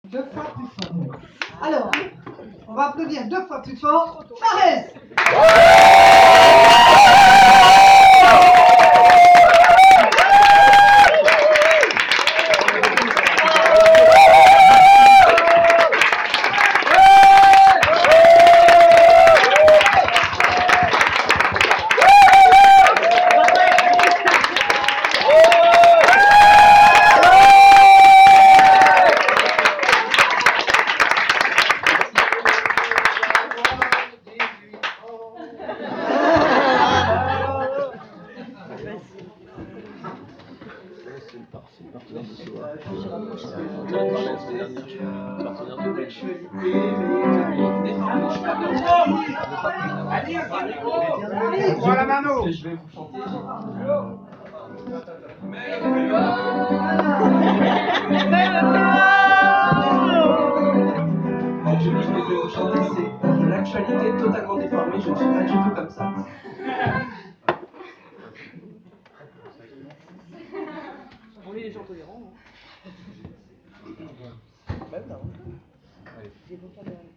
Deux fois plus fort. Alors, on va applaudir deux fois plus fort. Fares! Voilà Mano. Que je vais vous chanter. Je dis que je vais vous chanter, c'est de l'actualité totalement déformée, je ne suis pas du tout comme ça. On est les gens tolérants. Même non. J'ai beau faire de...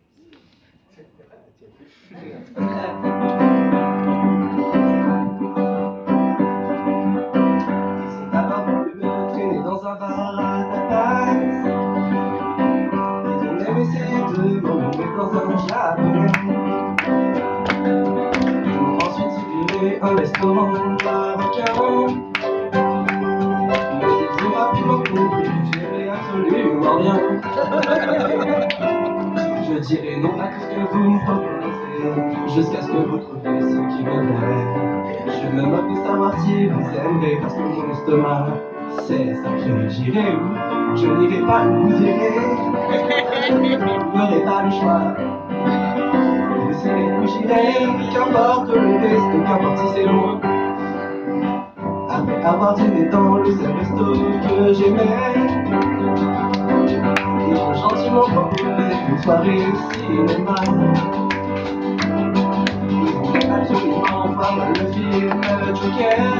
Ils sont d'abord venus traîner dans un bar à tapas. Ils ont même essayé de m'emmener dans un japonais. Ils m'ont ensuite suggéré un restaurant marocain. Mais ils ont rapidement compris que j'aimais absolument rien. Je dirai non à tout ce que vous me proposez, jusqu'à ce que vous trouviez ce qui me plaît. Je me moque de savoir si vous aimerez, parce que mon estomac, c'est sacré. J'irai où? Je n'irai pas où vous irez. Vous n'aurez pas le choix. Vous irez où j'irai, qu'importe le resto, qu'importe si c'est loin. Après avoir dîné dans le seul resto que j'aimais, ils m'ont gentiment proposé une soirée cinéma. Ils voulaient absolument voir le film Joker,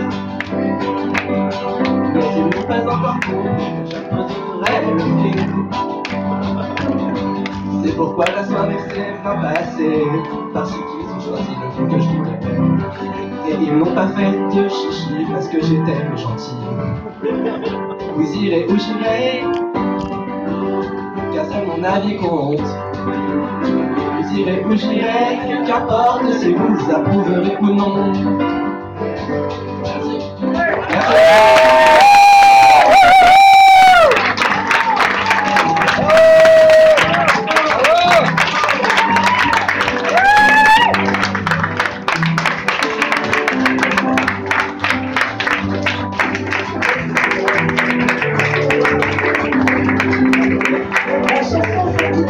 mais ils n'ont pas encore compris que j'applaudirais le film. C'est pourquoi la soirée s'est bien passée, parce qu'ils ont choisi le film que je voulais. Et ils n'ont pas fait de chichi parce que j'étais le gentil. Vous irez où j'irai, car seul mon avis compte. Vous irez où j'irai, qu'importe si vous approuverez ou non. Merci. Merci.